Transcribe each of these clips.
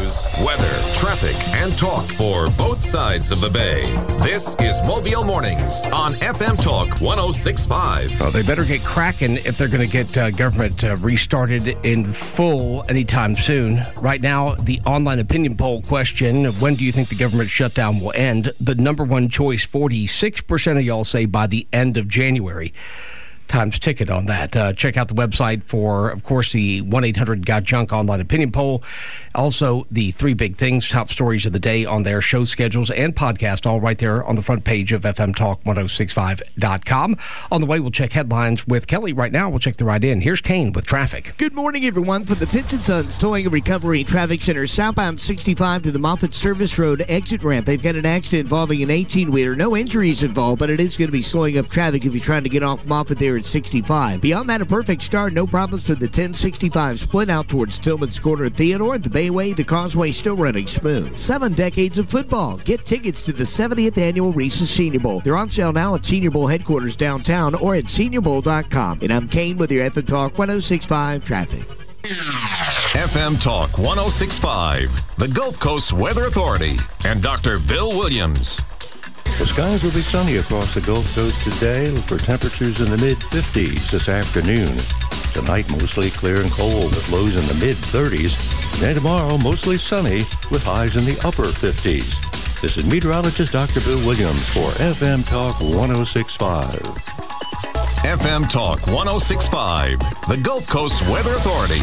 news, weather, traffic, and talk for both sides of the bay. This is Mobile Mornings on FM Talk 106.5. Well, they better get cracking if they're going to get government restarted in full anytime soon. Right now, the online opinion poll question, when do you think the government shutdown will end? The number one choice, 46% of y'all say by the end of January. Time's ticket on that. Check out the website for, of course, the 1-800-GOT-JUNK online opinion poll. Also, the three big things, top stories of the day on their show schedules and podcast, all right there on the front page of FMTalk1065.com. On the way, we'll check headlines with Kelly. Right now, we'll check the ride in. Here's Kane with traffic. Good morning, everyone. From the Pitts & Sons Towing and Recovery Traffic Center, southbound 65 to the Moffett Service Road exit ramp. They've got an accident involving an 18-wheeler. No injuries involved, but it is going to be slowing up traffic if you're trying to get off Moffett there at 65. Beyond that, a perfect start. No problems for the 1065 split out towards Tillman's Corner Theodore. The Bayway, the Causeway still running smooth. 7 decades of football. Get tickets to the 70th Annual Reese's Senior Bowl. They're on sale now at Senior Bowl headquarters downtown or at seniorbowl.com. And I'm Kane with your FM Talk 106.5 traffic. FM Talk 106.5, the Gulf Coast Weather Authority, and Dr. Bill Williams. The skies will be sunny across the Gulf Coast today for temperatures in the mid-50s this afternoon. Tonight, mostly clear and cold with lows in the mid-30s. And tomorrow, mostly sunny with highs in the upper 50s. This is meteorologist Dr. Bill Williams for FM Talk 106.5. FM Talk 106.5, the Gulf Coast Weather Authority.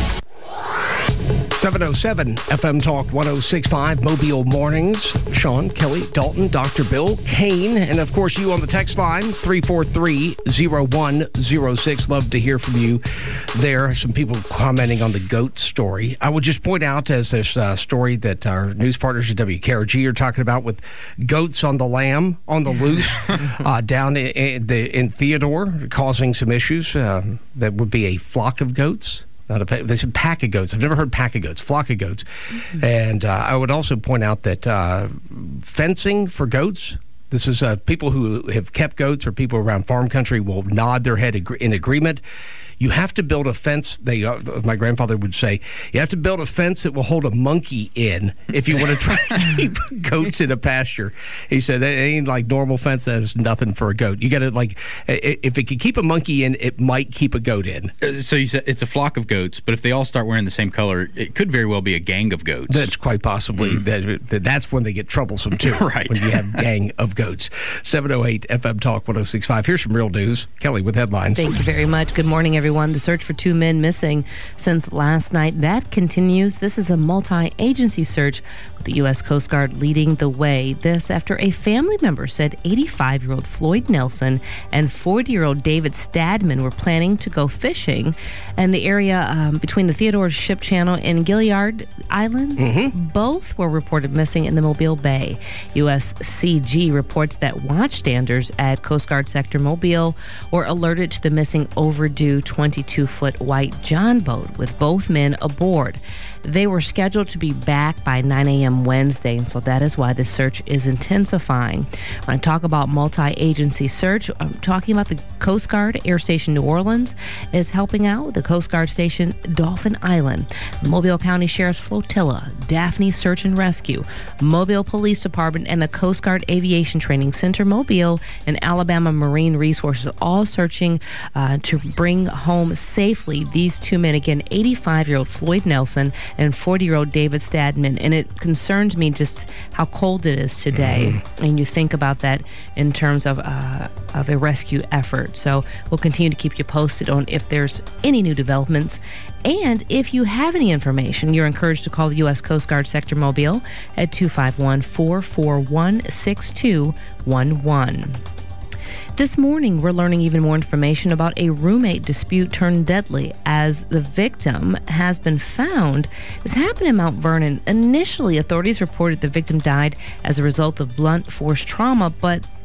707 FM Talk 106.5 Mobile Mornings. Sean, Kelly, Dalton, Dr. Bill, Kane, and of course you on the text line 343-0106. Love to hear from you there. Some people commenting on the goat story. I would just point out as this story that our news partners at WKRG are talking about with goats on the lam, on the loose, down in Theodore, causing some issues. That would be a flock of goats. They said pack of goats. I've never heard pack of goats, flock of goats. Mm-hmm. And I would also point out that fencing for goats, this is people who have kept goats or people around farm country will nod their head in agreement. You have to build a fence. My grandfather would say, you have to build a fence that will hold a monkey in if you want to try to keep goats in a pasture. He said, it ain't like normal fence. That is nothing for a goat. You got to, like, if it can keep a monkey in, it might keep a goat in. So you said it's a flock of goats, but if they all start wearing the same color, it could very well be a gang of goats. That's quite possibly. That's when they get troublesome, too. Right. When you have gang of goats. 708 FM Talk 106.5. Here's some real news. Kelly with headlines. Thank you very much. Good morning, everyone. The search for 2 men missing since last night, that continues. This is a multi-agency search with the U.S. Coast Guard leading the way. This after a family member said 85-year-old Floyd Nelson and 40-year-old David Stadman were planning to go fishing in the area between the Theodore Ship Channel and Gilliard Island. Mm-hmm. Both were reported missing in the Mobile Bay. USCG reports that watchstanders at Coast Guard Sector Mobile were alerted to the missing overdue 22-foot white John boat with both men aboard. They were scheduled to be back by 9 a.m. Wednesday, and so that is why the search is intensifying. When I talk about multi-agency search, I'm talking about the Coast Guard Air Station New Orleans is helping out, the Coast Guard Station Dolphin Island, the Mobile County Sheriff's Flotilla, Daphne Search and Rescue, Mobile Police Department, and the Coast Guard Aviation Training Center Mobile and Alabama Marine Resources, all searching to bring home safely these 2 men. Again, 85-year-old Floyd Nelson and 40-year-old David Stadman. And it concerns me just how cold it is today. Mm-hmm. And you think about that in terms of a rescue effort. So we'll continue to keep you posted on if there's any new developments. And if you have any information, you're encouraged to call the U.S. Coast Guard Sector Mobile at 251-441-6211. This morning, we're learning even more information about a roommate dispute turned deadly as the victim has been found. This happened in Mount Vernon. Initially, authorities reported the victim died as a result of blunt force trauma, but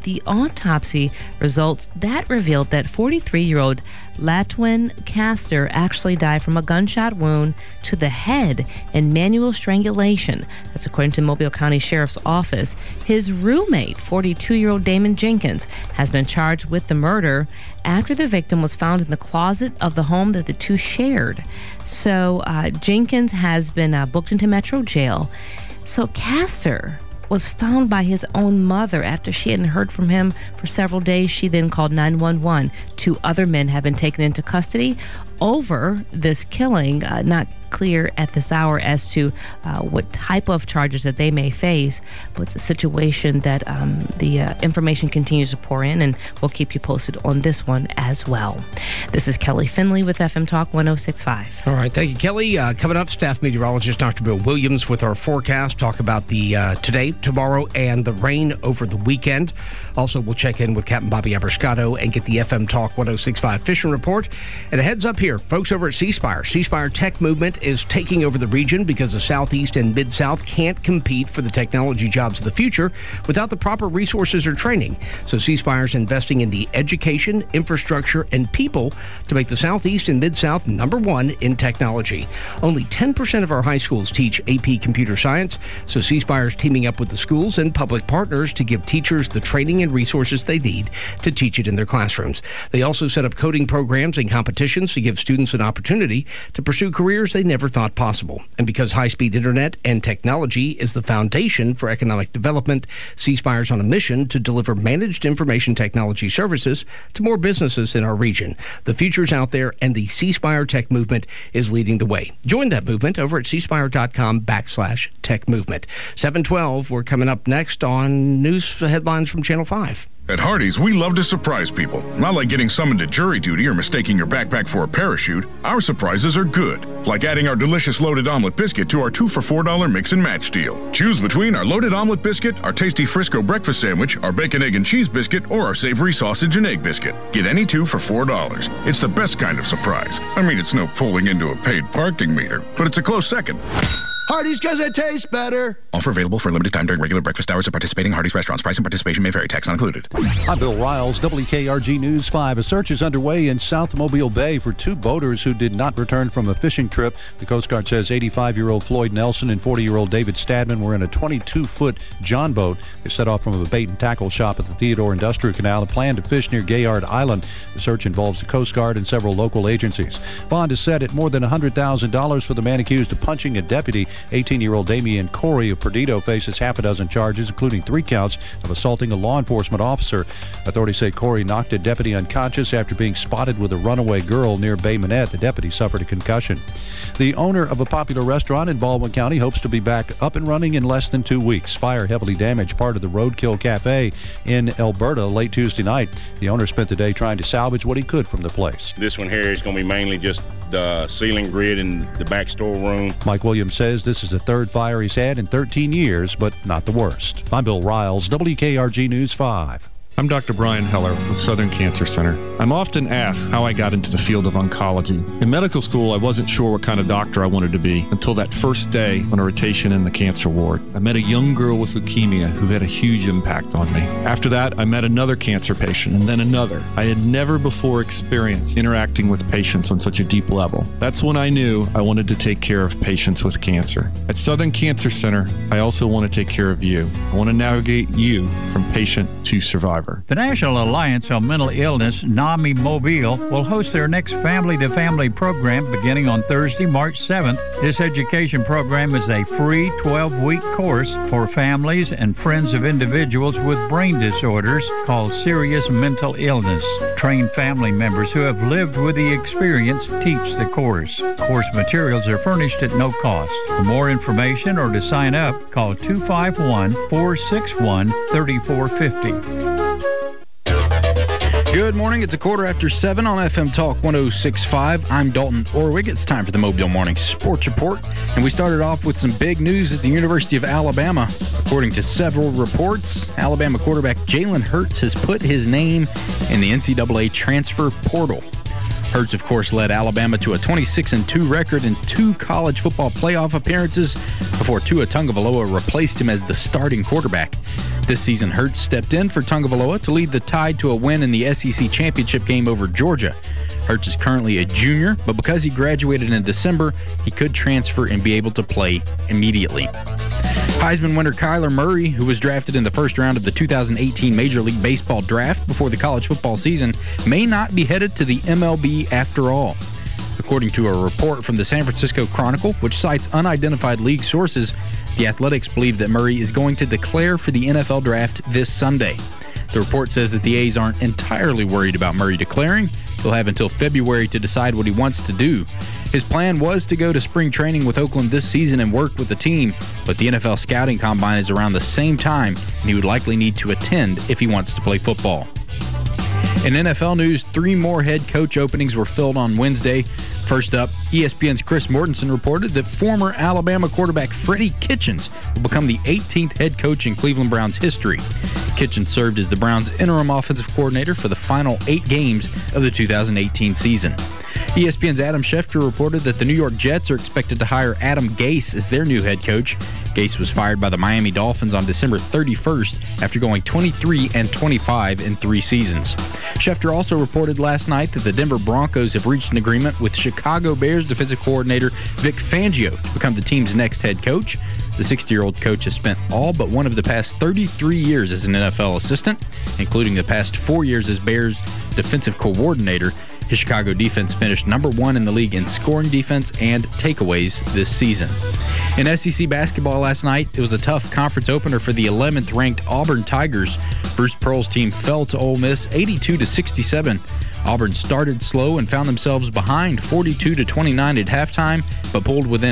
the autopsy results that revealed that 43-year-old Latwin Castor actually died from a gunshot wound to the head and manual strangulation. That's according to Mobile County Sheriff's Office. His roommate, 42-year-old Damon Jenkins, has been charged with the murder after the victim was found in the closet of the home that the two shared. So Jenkins has been booked into Metro Jail. So Castor was found by his own mother after she hadn't heard from him for several days. She then called 911. 2 other men have been taken into custody over this killing. Not clear at this hour as to what type of charges that they may face, but it's a situation that the information continues to pour in, and we'll keep you posted on this one as well. This is Kelly Finley with FM Talk 106.5. All right, thank you, Kelly. Coming up, staff meteorologist Dr. Bill Williams with our forecast. Talk about the today, tomorrow, and the rain over the weekend. Also, we'll check in with Captain Bobby Abrascato and get the FM Talk 106.5 fishing report. And a heads up here, folks over at C Spire. C Spire Tech Movement is taking over the region because the Southeast and Mid-South can't compete for the technology jobs of the future without the proper resources or training. So C Spire is investing in the education, infrastructure, and people to make the Southeast and Mid-South #1 in technology. Only 10% of our high schools teach AP Computer Science, so C Spire is teaming up with the schools and public partners to give teachers the training and resources they need to teach it in their classrooms. They also set up coding programs and competitions to give students an opportunity to pursue careers they never thought possible. And because high-speed internet and technology is the foundation for economic development, C Spire is on a mission to deliver managed information technology services to more businesses in our region. The future's out there, and the C Spire Tech Movement is leading the way. Join that movement over at cspire.com/tech movement. 7:12, we're coming up next on news headlines from Channel 5. At Hardee's, we love to surprise people. Not like getting summoned to jury duty or mistaking your backpack for a parachute. Our surprises are good, like adding our delicious loaded omelet biscuit to our 2 for $4 mix and match deal. Choose between our loaded omelet biscuit, our tasty Frisco breakfast sandwich, our bacon, egg, and cheese biscuit, or our savory sausage and egg biscuit. Get any 2 for $4. It's the best kind of surprise. I mean, it's no pulling into a paid parking meter, but it's a close second. Hardee's, because it tastes better. Offer available for a limited time during regular breakfast hours at participating Hardee's restaurants. Price and participation may vary. Tax not included. I'm Bill Riles, WKRG News 5. A search is underway in South Mobile Bay for 2 boaters who did not return from a fishing trip. The Coast Guard says 85-year-old Floyd Nelson and 40-year-old David Stadman were in a 22-foot John boat. They set off from a bait and tackle shop at the Theodore Industrial Canal and planned to fish near Gayard Island. The search involves the Coast Guard and several local agencies. Bond is set at more than $100,000 for the man accused of punching a deputy. 18-year-old Damian Corey of Perdido faces half a dozen charges, including 3 counts of assaulting a law enforcement officer. Authorities say Corey knocked a deputy unconscious after being spotted with a runaway girl near Bay Minette. The deputy suffered a concussion. The owner of a popular restaurant in Baldwin County hopes to be back up and running in less than 2 weeks. Fire heavily damaged part of the Roadkill Cafe in Alberta late Tuesday night. The owner spent the day trying to salvage what he could from the place. This one here is going to be mainly just the ceiling grid in the back storeroom. Mike Williams says this is the 3rd fire he's had in 13 years, but not the worst. I'm Bill Riles, WKRG News 5. I'm Dr. Brian Heller with Southern Cancer Center. I'm often asked how I got into the field of oncology. In medical school, I wasn't sure what kind of doctor I wanted to be until that first day on a rotation in the cancer ward. I met a young girl with leukemia who had a huge impact on me. After that, I met another cancer patient and then another. I had never before experienced interacting with patients on such a deep level. That's when I knew I wanted to take care of patients with cancer. At Southern Cancer Center, I also want to take care of you. I want to navigate you from patient to survivor. The National Alliance on Mental Illness, NAMI Mobile, will host their next family-to-family program beginning on Thursday, March 7th. This education program is a free 12-week course for families and friends of individuals with brain disorders called serious mental illness. Trained family members who have lived with the experience teach the course. Course materials are furnished at no cost. For more information or to sign up, call 251-461-3450. Good morning. It's 7:15 on FM Talk 106.5. I'm Dalton Orwig. It's time for the Mobile Morning Sports Report. And we started off with some big news at the University of Alabama. According to several reports, Alabama quarterback Jalen Hurts has put his name in the NCAA transfer portal. Hurts, of course, led Alabama to a 26-2 record in 2 college football playoff appearances before Tua Tagovailoa replaced him as the starting quarterback. This season, Hurts stepped in for Tagovailoa to lead the Tide to a win in the SEC championship game over Georgia. Hurts is currently a junior, but because he graduated in December, he could transfer and be able to play immediately. Heisman winner Kyler Murray, who was drafted in the first round of the 2018 Major League Baseball draft before the college football season, may not be headed to the MLB after all. According to a report from the San Francisco Chronicle, which cites unidentified league sources, the Athletics believe that Murray is going to declare for the NFL draft this Sunday. The report says that the A's aren't entirely worried about Murray declaring. He'll have until February to decide what he wants to do. His plan was to go to spring training with Oakland this season and work with the team, but the NFL scouting combine is around the same time, and he would likely need to attend if he wants to play football. In NFL news, 3 more head coach openings were filled on Wednesday. First up, ESPN's Chris Mortensen reported that former Alabama quarterback Freddie Kitchens will become the 18th head coach in Cleveland Browns history. Kitchens served as the Browns' interim offensive coordinator for the final 8 games of the 2018 season. ESPN's Adam Schefter reported that the New York Jets are expected to hire Adam Gase as their new head coach. Gase was fired by the Miami Dolphins on December 31st after going 23-25 in 3 seasons. Schefter also reported last night that the Denver Broncos have reached an agreement with Chicago Bears defensive coordinator Vic Fangio to become the team's next head coach. The 60-year-old coach has spent all but one of the past 33 years as an NFL assistant, including the past 4 years as Bears defensive coordinator. His Chicago defense finished number 1 in the league in scoring defense and takeaways this season. In SEC basketball last night, it was a tough conference opener for the 11th-ranked Auburn Tigers. Bruce Pearl's team fell to Ole Miss 82-67. Auburn started slow and found themselves behind 42-29 at halftime, but pulled within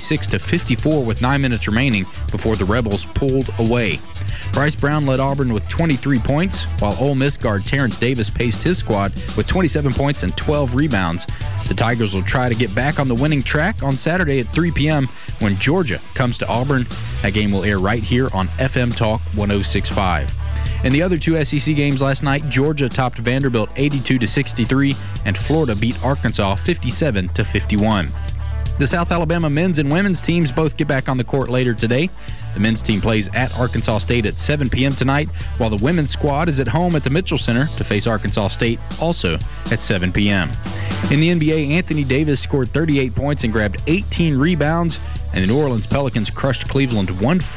56-54 with 9 minutes remaining before the Rebels pulled away. Bryce Brown led Auburn with 23 points, while Ole Miss guard Terrence Davis paced his squad with 27 points and 12 rebounds. The Tigers will try to get back on the winning track on Saturday at 3 p.m. when Georgia comes to Auburn. That game will air right here on FM Talk 106.5. In the other 2 SEC games last night, Georgia topped Vanderbilt 82-63, and Florida beat Arkansas 57-51. The South Alabama men's and women's teams both get back on the court later today. The men's team plays at Arkansas State at 7 p.m. tonight, while the women's squad is at home at the Mitchell Center to face Arkansas State, also at 7 p.m. In the NBA, Anthony Davis scored 38 points and grabbed 18 rebounds, and the New Orleans Pelicans crushed Cleveland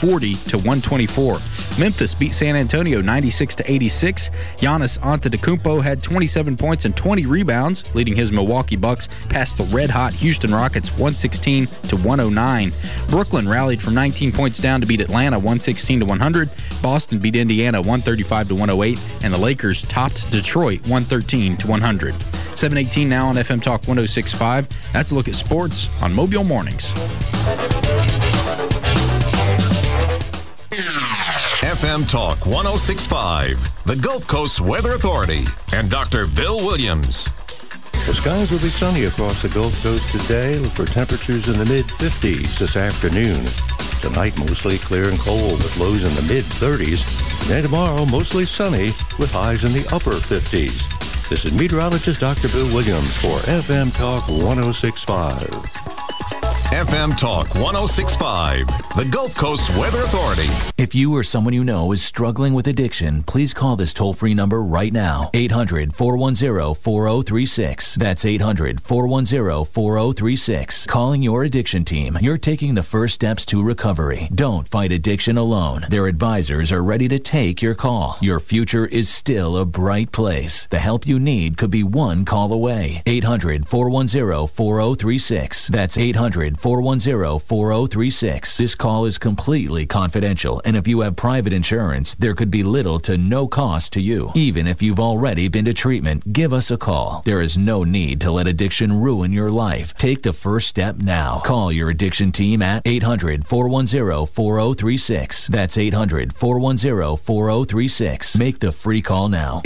140-124. Memphis beat San Antonio 96-86. Giannis Antetokounmpo had 27 points and 20 rebounds, leading his Milwaukee Bucks past the red-hot Houston Rockets 116-109. Brooklyn rallied from 19 points down to beat Atlanta 116-100. Boston beat Indiana 135-108, and the Lakers topped Detroit 113-100. 7:18 now on FM Talk 106.5. That's a look at sports on Mobile Mornings. FM Talk 106.5, the Gulf Coast Weather Authority, and Dr. Bill Williams. The skies will be sunny across the Gulf Coast today. Look for temperatures in the mid-50s this afternoon. Tonight, mostly clear and cold with lows in the mid-30s. And tomorrow, mostly sunny with highs in the upper 50s. This is meteorologist Dr. Bill Williams for FM Talk 106.5. FM Talk 106.5, the Gulf Coast Weather Authority. If you or someone you know is struggling with addiction, please call this toll-free number right now. 800-410-4036. That's 800-410-4036. Calling your addiction team. You're taking the first steps to recovery. Don't fight addiction alone. Their advisors are ready to take your call. Your future is still a bright place. The help you need could be one call away. 800-410-4036. That's 800-410-4036. This call is completely confidential, and if you have private insurance, there could be little to no cost to you. Even if you've already been to treatment, give us a call. There is no need to let addiction ruin your life. Take the first step now. Call your addiction team at 800-410-4036. That's 800-410-4036. Make the free call now.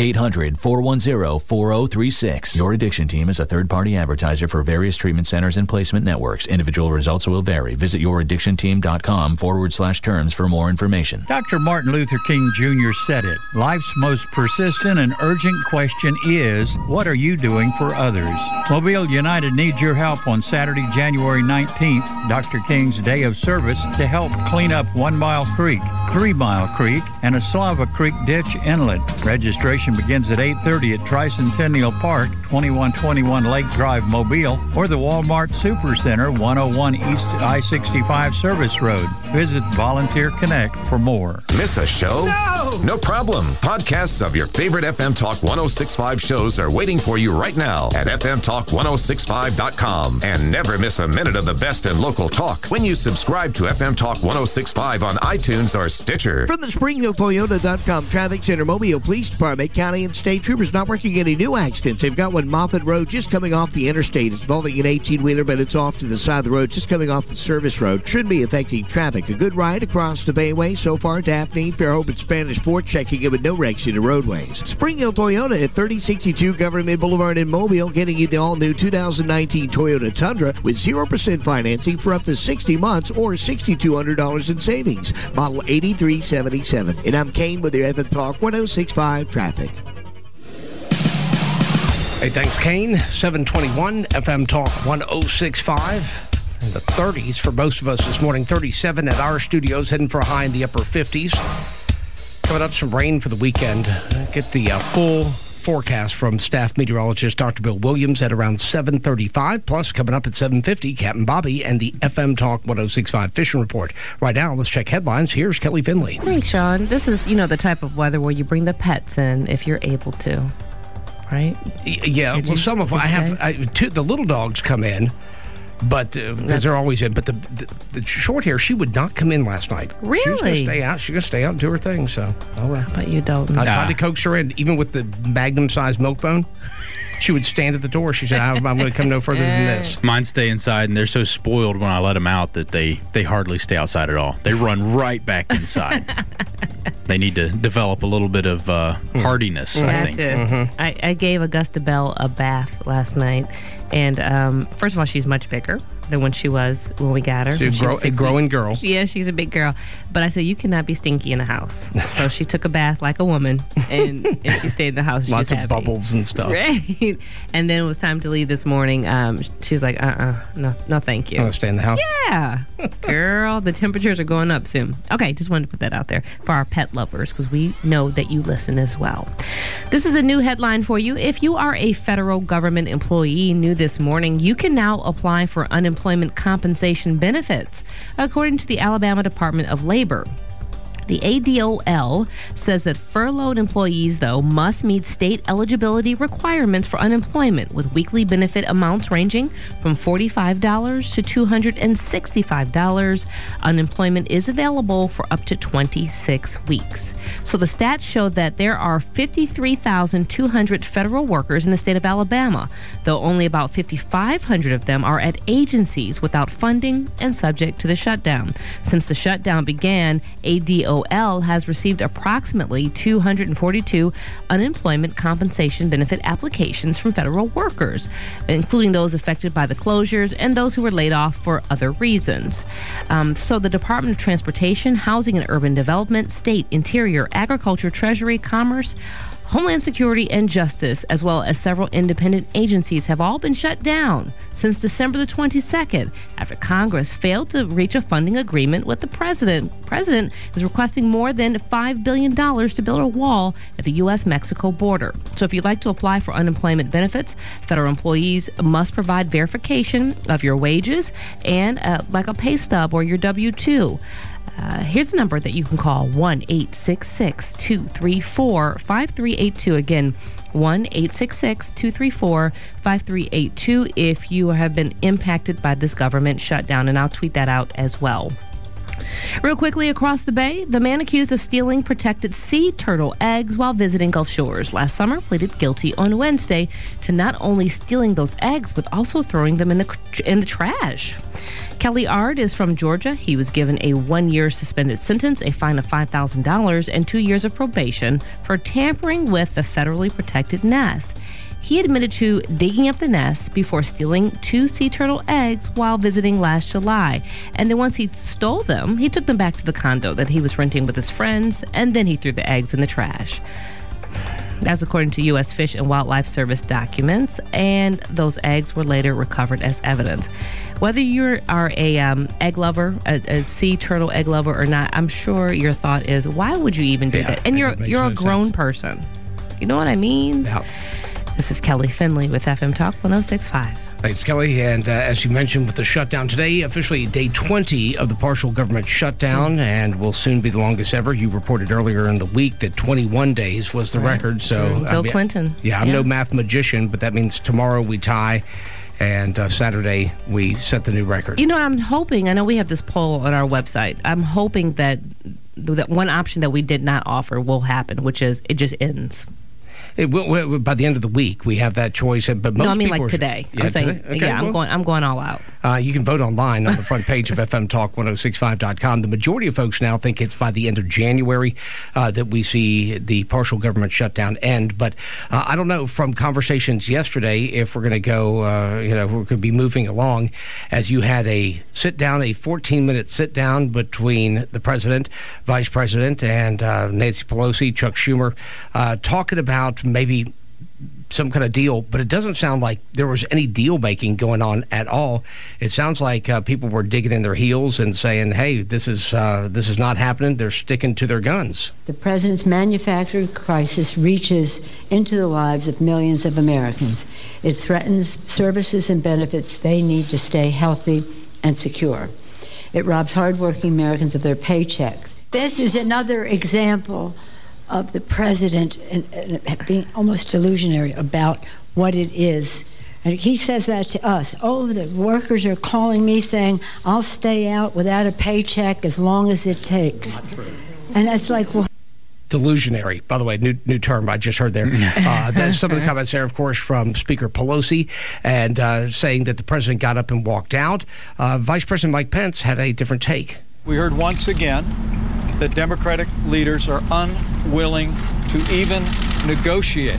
800-410-4036. Your addiction team is a third-party advertiser for various treatment centers and placement networks. Individual Actual results will vary. Visit youraddictionteam.com/terms for more information. Dr. Martin Luther King Jr. said it. Life's most persistent and urgent question is, what are you doing for others? Mobile United needs your help on Saturday, January 19th, Dr. King's Day of Service, to help clean up 1 Mile Creek, 3 Mile Creek, and a Slava Creek ditch inlet. Registration begins at 8:30 at Tricentennial Park, 2121 Lake Drive, Mobile, or the Walmart Supercenter, 101 East I-65 Service Road. Visit Volunteer Connect for more. Miss a show? No problem. Podcasts of your favorite FM Talk 1065 shows are waiting for you right now at fmtalk1065.com. And never miss a minute of the best in local talk when you subscribe to FM Talk 1065 on iTunes or Stitcher. From the SpringfieldToyota.com Traffic Center, Mobile Police Department, County and State Troopers not working any new accidents. They've got one Moffett Road just coming off the interstate. It's involving an 18-wheeler, but it's off to the side of the road, just coming off the service road. Shouldn't be affecting traffic. A good ride across the Bayway so far. Daphne, Fairhope, and Spanish Fort checking in with no wrecks in the roadways. Spring Hill Toyota at 3062 Government Boulevard in Mobile, getting you the all-new 2019 Toyota Tundra with 0% financing for up to 60 months or $6,200 in savings. Model 8377. And I'm Kane with your FM Talk 1065 Traffic. Hey, thanks, Kane. 721 FM Talk 1065. In the 30s for most of us this morning. 37 at our studios, heading for a high in the upper 50s. Coming up, some rain for the weekend. Get the full forecast from staff meteorologist Dr. Bill Williams at around 7:35. Plus, coming up at 7:50, Captain Bobby and the FM Talk 1065 Fishing Report. Right now, let's check headlines. Here's Kelly Finley. Thanks, Sean. This is, the type of weather where you bring the pets in if you're able to, right? Yeah, well, some of them. The little dogs come in. But because they're always in. But the short hair, she would not come in last night. Really? She was going to stay out. She was going to stay out and do her thing. So, all right. But you don't. I tried to coax her in, even with the Magnum-sized milk bone. She would stand at the door. She said, I'm going to come no further than this. Mine stay inside, and they're so spoiled when I let them out that they hardly stay outside at all. They run right back inside. They need to develop a little bit of hardiness, I think. Mm-hmm. I gave Augusta Bell a bath last night. And first of all, she's much bigger than when she was when we got her. She's a growing girl. Yeah, she's a big girl. But I said, you cannot be stinky in the house. So she took a bath like a woman, and she stayed in the house. Lots of bubbles and stuff. Right. And then it was time to leave this morning. She's like, no, thank you. Want to stay in the house? Yeah. Girl, the temperatures are going up soon. Okay, just wanted to put that out there for our pet lovers, because we know that you listen as well. This is a new headline for you. If you are a federal government employee, new this morning, you can now apply for unemployment compensation benefits, according to the Alabama Department of Labor. The ADOL says that furloughed employees, though, must meet state eligibility requirements for unemployment, with weekly benefit amounts ranging from $45 to $265. Unemployment is available for up to 26 weeks. So the stats show that there are 53,200 federal workers in the state of Alabama, though only about 5,500 of them are at agencies without funding and subject to the shutdown. Since the shutdown began, ADOL has received approximately 242 unemployment compensation benefit applications from federal workers, including those affected by the closures and those who were laid off for other reasons. So the Department of Transportation, Housing and Urban Development, State, Interior, Agriculture, Treasury, Commerce, Homeland Security, and Justice, as well as several independent agencies, have all been shut down since December the 22nd after Congress failed to reach a funding agreement with the president. The president is requesting more than $5 billion to build a wall at the U.S.-Mexico border. So if you'd like to apply for unemployment benefits, federal employees must provide verification of your wages and like a pay stub or your W-2. Here's a number that you can call, 1-866-234-5382. Again, 1-866-234-5382 if you have been impacted by this government shutdown, and I'll tweet that out as well. Real quickly, across the bay, the man accused of stealing protected sea turtle eggs while visiting Gulf Shores last summer pleaded guilty on Wednesday to not only stealing those eggs, but also throwing them in the trash. Kelly Ard is from Georgia. He was given a 1-year suspended sentence, a fine of $5,000, and 2 years of probation for tampering with the federally protected nest. He admitted to digging up the nest before stealing 2 sea turtle eggs while visiting last July. And then once he stole them, he took them back to the condo that he was renting with his friends, and then he threw the eggs in the trash. That's according to U.S. Fish and Wildlife Service documents, and those eggs were later recovered as evidence. Whether you are a egg lover, a sea turtle egg lover or not, I'm sure your thought is, why would you even do that? And you're a grown person. You know what I mean? Yeah. This is Kelly Finley with FM Talk 106.5. Thanks, Kelly. And as you mentioned, with the shutdown today, officially day 20 of the partial government shutdown, and will soon be the longest ever. You reported earlier in the week that 21 days was the record. So Bill Clinton. Yeah, I'm no math magician, but that means tomorrow we tie, and Saturday we set the new record. You know, I'm hoping, I know we have this poll on our website. I'm hoping that one option that we did not offer will happen, which is it just ends. It will, by the end of the week, we have that choice. But most no, I mean people like today. Yeah, I'm saying, today? Okay, I'm going all out. You can vote online on the front page of FMTalk1065.com. The majority of folks now think it's by the end of January that we see the partial government shutdown end. But I don't know, from conversations yesterday, if we're going to go, we're going to be moving along, as you had a sit-down, a 14-minute sit-down between the president, vice president, and Nancy Pelosi, Chuck Schumer, talking about maybe some kind of deal, but it doesn't sound like there was any deal making going on at all. It sounds like people were digging in their heels and saying, hey, this is not happening. They're sticking to their guns. The president's manufacturing crisis reaches into the lives of millions of Americans. It threatens services and benefits they need to stay healthy and secure. It robs hardworking Americans of their paychecks. This is another example of the president and being almost delusionary about what it is. And he says that to us. Oh, the workers are calling me saying, I'll stay out without a paycheck as long as it takes. And that's like, well, delusionary, by the way, new term I just heard there. Some of the comments there, of course, from Speaker Pelosi, and saying that the president got up and walked out. Vice President Mike Pence had a different take. We heard once again that Democratic leaders are unwilling to even negotiate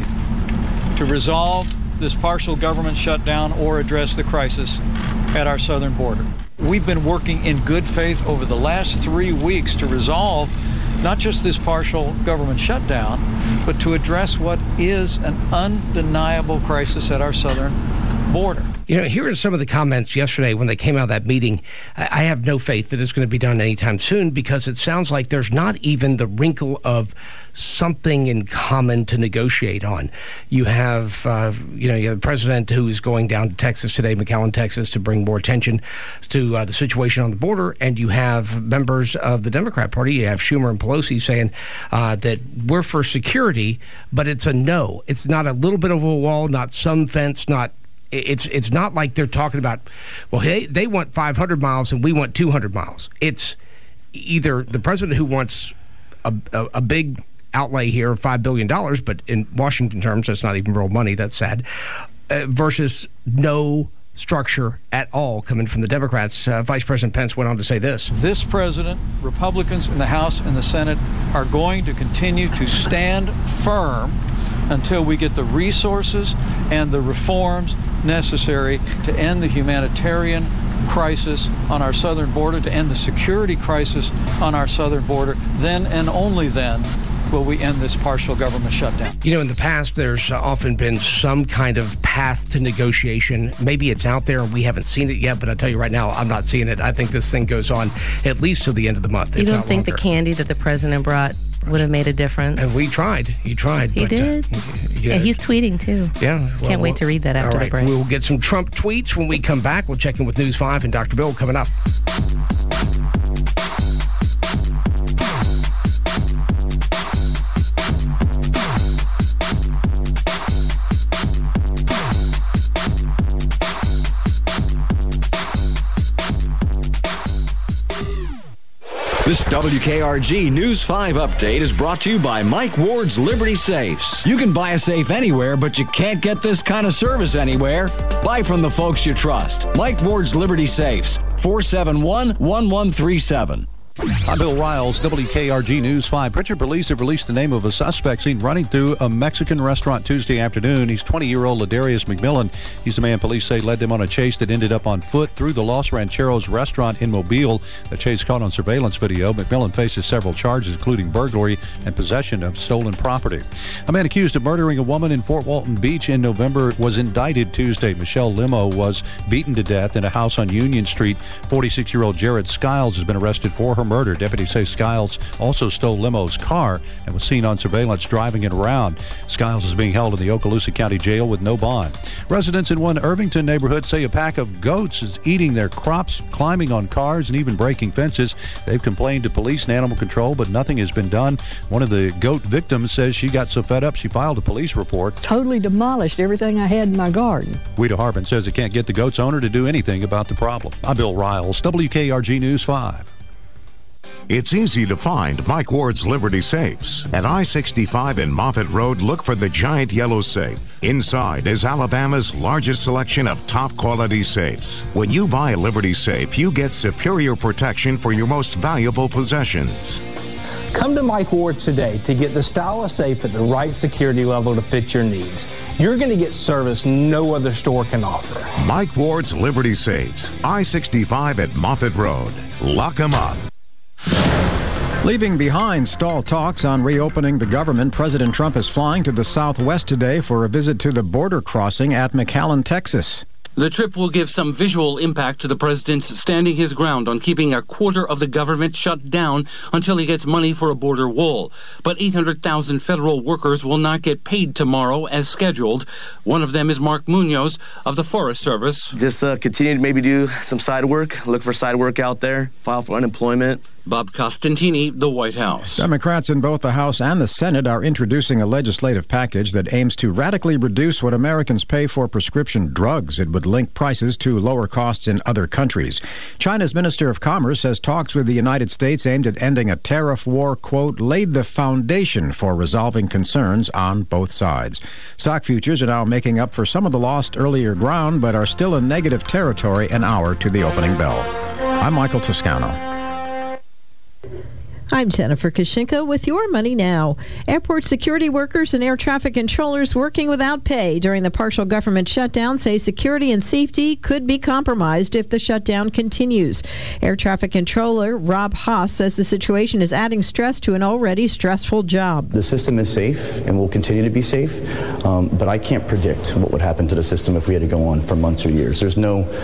to resolve this partial government shutdown or address the crisis at our southern border. We've been working in good faith over the last 3 weeks to resolve not just this partial government shutdown, but to address what is an undeniable crisis at our southern border. You know, here are some of the comments yesterday when they came out of that meeting. I have no faith that it's going to be done anytime soon, because it sounds like there's not even the wrinkle of something in common to negotiate on. You have, you have the president who is going down to Texas today, McAllen, Texas, to bring more attention to the situation on the border. And you have members of the Democrat Party, you have Schumer and Pelosi, saying that we're for security, but it's a no. It's not a little bit of a wall, not some fence, not. It's not like they're talking about, well, hey, they want 500 miles and we want 200 miles. It's either the president who wants a big outlay here of $5 billion, but in Washington terms, that's not even real money. That's sad. Versus no structure at all coming from the Democrats. Vice President Pence went on to say this. This president, Republicans in the House and the Senate are going to continue to stand firm until we get the resources and the reforms necessary to end the humanitarian crisis on our southern border, to end the security crisis on our southern border. Then and only then will we end this partial government shutdown. You know, in the past, there's often been some kind of path to negotiation. Maybe it's out there and we haven't seen it yet, but I tell you right now, I'm not seeing it. I think this thing goes on at least till the end of the month. You don't think the candy that the president brought would have made a difference? And we tried. He tried. He did. Yeah, he's tweeting too. Yeah. Well, can't wait to read that after the break. We'll get some Trump tweets when we come back. We'll check in with News 5 and Dr. Bill coming up. This WKRG News 5 update is brought to you by Mike Ward's Liberty Safes. You can buy a safe anywhere, but you can't get this kind of service anywhere. Buy from the folks you trust. Mike Ward's Liberty Safes, 471-1137. I'm Bill Riles, WKRG News 5. Pritchard police have released the name of a suspect seen running through a Mexican restaurant Tuesday afternoon. He's 20-year-old Ladarius McMillan. He's the man police say led them on a chase that ended up on foot through the Los Rancheros restaurant in Mobile. The chase caught on surveillance video. McMillan faces several charges, including burglary and possession of stolen property. A man accused of murdering a woman in Fort Walton Beach in November was indicted Tuesday. Michelle Limo was beaten to death in a house on Union Street. 46-year-old Jared Skiles has been arrested for her murder. Deputies say Skiles also stole Limo's car and was seen on surveillance driving it around. Skiles is being held in the Okaloosa County Jail with no bond. Residents in one Irvington neighborhood say a pack of goats is eating their crops, climbing on cars, and even breaking fences. They've complained to police and animal control, but nothing has been done. One of the goat victims says she got so fed up she filed a police report. Totally demolished everything I had in my garden. Weta Harbin says it can't get the goat's owner to do anything about the problem. I'm Bill Riles, WKRG News 5. It's easy to find Mike Ward's Liberty Safes. At I-65 and Moffett Road, look for the giant yellow safe. Inside is Alabama's largest selection of top-quality safes. When you buy a Liberty Safe, you get superior protection for your most valuable possessions. Come to Mike Ward today to get the style of safe at the right security level to fit your needs. You're going to get service no other store can offer. Mike Ward's Liberty Safes. I-65 at Moffett Road. Lock 'em up. Leaving behind stalled talks on reopening the government, President Trump is flying to the Southwest today for a visit to the border crossing at McAllen, Texas. The trip will give some visual impact to the president's standing his ground on keeping a quarter of the government shut down until he gets money for a border wall. But 800,000 federal workers will not get paid tomorrow as scheduled. One of them is Mark Munoz of the Forest Service. Just continue to maybe do some side work, look for side work out there, file for unemployment. Bob Costantini, the White House. Democrats in both the House and the Senate are introducing a legislative package that aims to radically reduce what Americans pay for prescription drugs. It would link prices to lower costs in other countries. China's Minister of Commerce says talks with the United States aimed at ending a tariff war, quote, laid the foundation for resolving concerns on both sides. Stock futures are now making up for some of the lost earlier ground, but are still in negative territory an hour to the opening bell. I'm Michael Toscano. I'm Jennifer Kashinka with Your Money Now. Airport security workers and air traffic controllers working without pay during the partial government shutdown say security and safety could be compromised if the shutdown continues. Air traffic controller Rob Haas says the situation is adding stress to an already stressful job. The system is safe and will continue to be safe, but I can't predict what would happen to the system if we had to go on for months or years. There's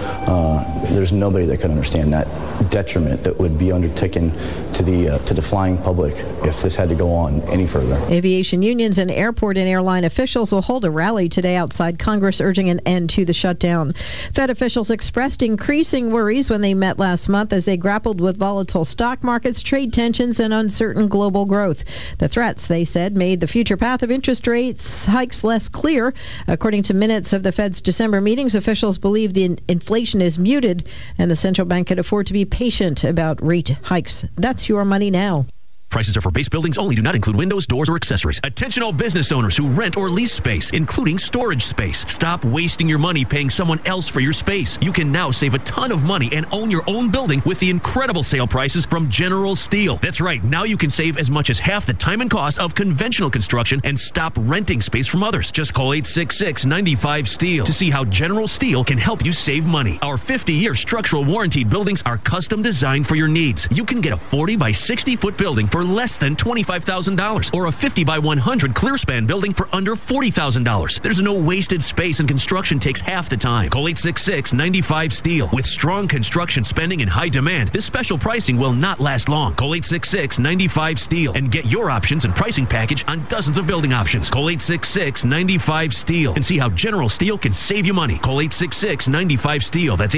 nobody that can understand that detriment that would be undertaken to the flying public if this had to go on any further. Aviation unions and airport and airline officials will hold a rally today outside Congress urging an end to the shutdown. Fed officials expressed increasing worries when they met last month as they grappled with volatile stock markets, trade tensions, and uncertain global growth. The threats, they said, made the future path of interest rates hikes less clear. According to minutes of the Fed's December meetings, officials believe the inflation is muted and the central bank could afford to be patient about rate hikes. That's Your Money Now. Prices are for base buildings only, do not include windows, doors, or accessories. Attention all business owners who rent or lease space, including storage space. Stop wasting your money paying someone else for your space. You can now save a ton of money and own your own building with the incredible sale prices from General Steel. That's right, now you can save as much as half the time and cost of conventional construction and stop renting space from others. Just call 866-95-STEEL to see how General Steel can help you save money. Our 50-year structural warranted buildings are custom designed for your needs. You can get a 40 by 60-foot building for less than $25,000 or a 50 by 100 clearspan building for under $40,000. There's no wasted space and construction takes half the time. Call 866-95-STEEL. With strong construction spending and high demand, this special pricing will not last long. Call 866-95-STEEL and get your options and pricing package on dozens of building options. Call 866-95-STEEL and see how General Steel can save you money. Call 866-95-STEEL. That's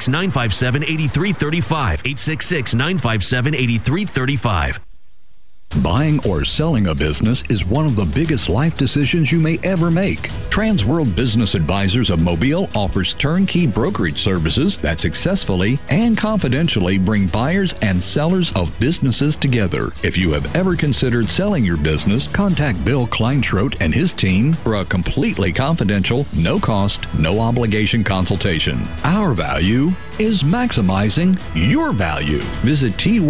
866-957-8335. 866-957-8335. Buying or selling a business is one of the biggest life decisions you may ever make. Transworld Business Advisors of Mobile offers turnkey brokerage services that successfully and confidentially bring buyers and sellers of businesses together. If you have ever considered selling your business, contact Bill Kleinschrodt and his team for a completely confidential, no-cost, no-obligation consultation. Our value is maximizing your value. Visit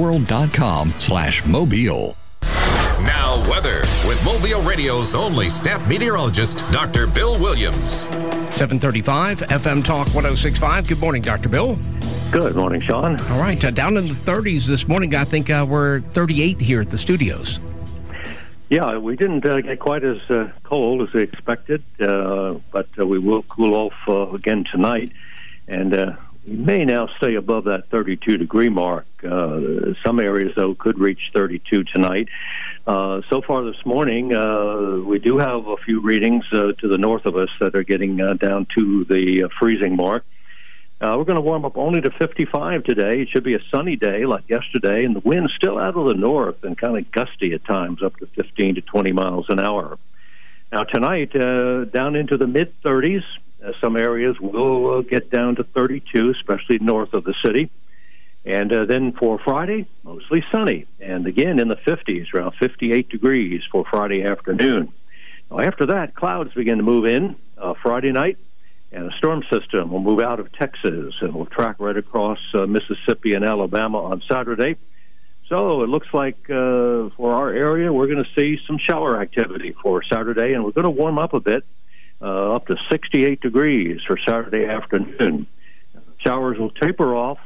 tworld.com/mobile. Now, weather with Mobile Radio's only staff meteorologist, Dr. Bill Williams. 7:35, FM Talk 106.5. Good morning, Dr. Bill. Good morning, Sean. All right, down in the 30s this morning. I think we're 38 here at the studios. Yeah, we didn't get quite as cold as we expected, but we will cool off again tonight. And we may now stay above that 32-degree mark. Some areas, though, could reach 32 tonight. So far this morning, we do have a few readings to the north of us that are getting down to the freezing mark. We're going to warm up only to 55 today. It should be a sunny day like yesterday, and the wind's still out of the north and kind of gusty at times, up to 15 to 20 miles an hour. Now, tonight, down into the mid-30s. Some areas will get down to 32, especially north of the city. And then for Friday, mostly sunny. And again, in the 50s, around 58 degrees for Friday afternoon. Now, after that, clouds begin to move in Friday night, and a storm system will move out of Texas and will track right across Mississippi and Alabama on Saturday. So it looks like for our area, we're going to see some shower activity for Saturday, and we're going to warm up a bit. Up to 68 degrees for Saturday afternoon. Showers will taper off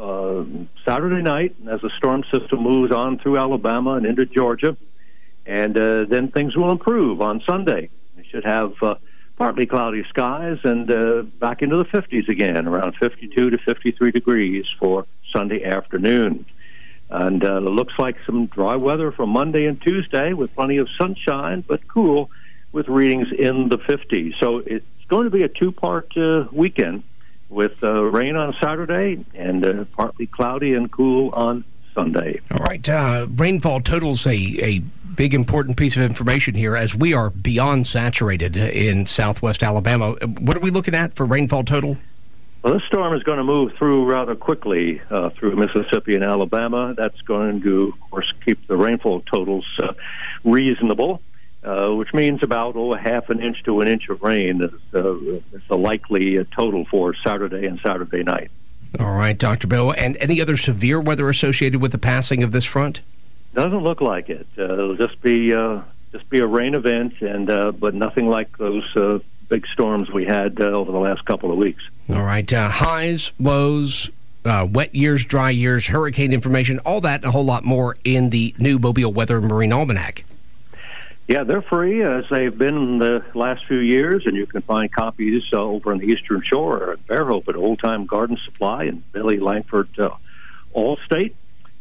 Saturday night as the storm system moves on through Alabama and into Georgia. And then things will improve on Sunday. We should have partly cloudy skies and back into the 50s again, around 52 to 53 degrees for Sunday afternoon. And it looks like some dry weather for Monday and Tuesday with plenty of sunshine, but cool, with readings in the 50s. So it's going to be a two-part weekend with rain on Saturday and partly cloudy and cool on Sunday. All right. Rainfall totals a big important piece of information here as we are beyond saturated in southwest Alabama. What are we looking at for rainfall total? Well, this storm is going to move through rather quickly through Mississippi and Alabama. That's going to, of course, keep the rainfall totals reasonable. Which means about a half an inch to an inch of rain is a likely total for Saturday and Saturday night. All right, Dr. Bill. And any other severe weather associated with the passing of this front? Doesn't look like it. It'll just be a rain event, and but nothing like those big storms we had over the last couple of weeks. All right, highs, lows, wet years, dry years, hurricane information, all that and a whole lot more in the new Mobile Weather and Marine Almanac. Yeah, they're free, as they've been in the last few years, and you can find copies over on the Eastern Shore at Fairhope at Old Time Garden Supply and Billy Langford Allstate.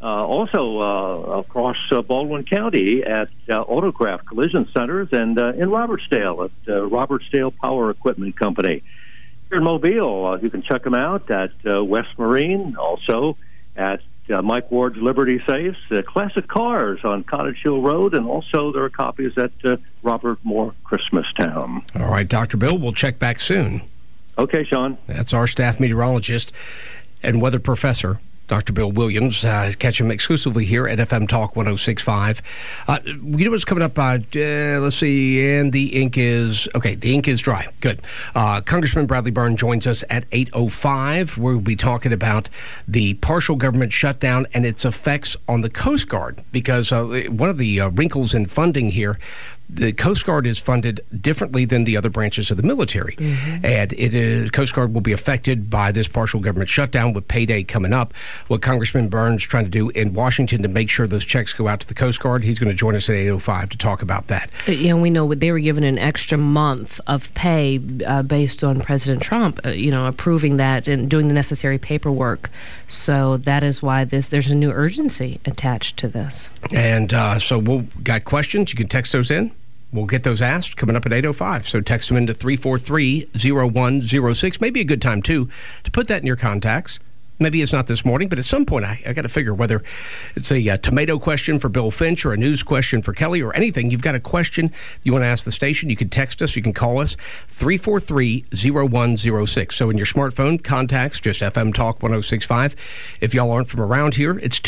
Also across Baldwin County at Autocraft Collision Centers and in Robertsdale at Robertsdale Power Equipment Company. Here in Mobile, you can check them out at West Marine, also at Mike Ward's Liberty Safes, classic cars on Cottage Hill Road, and also there are copies at Robert Moore Christmastown. All right, Dr. Bill, we'll check back soon. Okay, Sean. That's our staff meteorologist and weather professor, Dr. Bill Williams. Catch him exclusively here at FM Talk 106.5. You know what's coming up? Let's see. And the ink is dry. Good. Congressman Bradley Byrne joins us at 8:05. We'll be talking about the partial government shutdown and its effects on the Coast Guard, because one of the wrinkles in funding here, the Coast Guard is funded differently than the other branches of the military. Mm-hmm. And Coast Guard will be affected by this partial government shutdown with payday coming up. What Congressman Byrne's trying to do in Washington to make sure those checks go out to the Coast Guard, he's going to join us at 8:05 to talk about that. Yeah, we know they were given an extra month of pay based on President Trump, approving that and doing the necessary paperwork. So that is why there's a new urgency attached to this. And so we've got questions. You can text those in. We'll get those asked coming up at 8:05. So text them into 343-0106. Maybe a good time, too, to put that in your contacts. Maybe it's not this morning, but at some point I got to figure whether it's a tomato question for Bill Finch or a news question for Kelly or anything. You've got a question you want to ask the station, you can text us, you can call us, 343-0106. So in your smartphone, contacts, just FM Talk 1065. If y'all aren't from around here, it's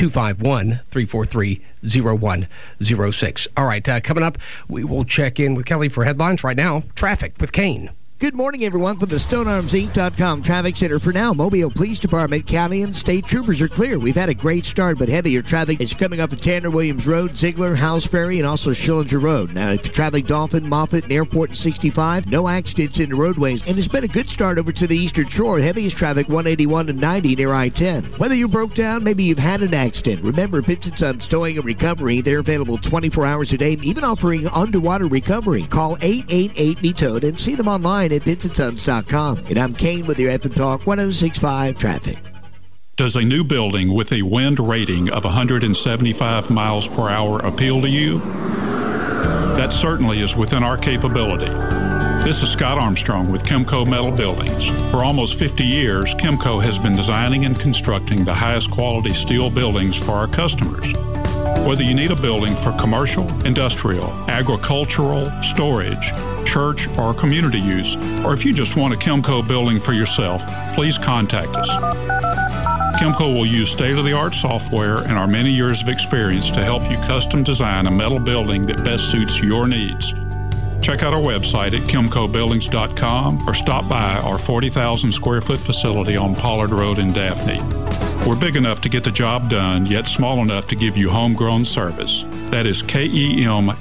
251-343-0106. All right, coming up, we will check in with Kelly for headlines. Right now, traffic with Kane. Good morning, everyone, from the StoneArmsInc.com Traffic Center. For now, Mobile Police Department, county, and state troopers are clear. We've had a great start, but heavier traffic is coming up at Tanner Williams Road, Ziegler, House Ferry, and also Schillinger Road. Now, if you're traveling Dolphin, Moffett, and Airport and 65, no accidents in the roadways, and it's been a good start over to the Eastern Shore. Heaviest traffic 181 and 90 near I-10. Whether you broke down, maybe you've had an accident. Remember, Pitts & Sons Towing and Recovery. They're available 24 hours a day and even offering underwater recovery. Call 888-ME-TOWED and see them online at PittsandSons.com. And I'm Kane with your FM Talk 1065 Traffic. Does a new building with a wind rating of 175 miles per hour appeal to you? That certainly is within our capability. This is Scott Armstrong with Kimco Metal Buildings. For almost 50 years, Kimco has been designing and constructing the highest quality steel buildings for our customers. Whether you need a building for commercial, industrial, agricultural, storage, church, or community use, or if you just want a Kimco building for yourself, please contact us. Kimco will use state-of-the-art software and our many years of experience to help you custom design a metal building that best suits your needs. Check out our website at KimcoBuildings.com or stop by our 40,000 square foot facility on Pollard Road in Daphne. We're big enough to get the job done, yet small enough to give you homegrown service. That is KEMKO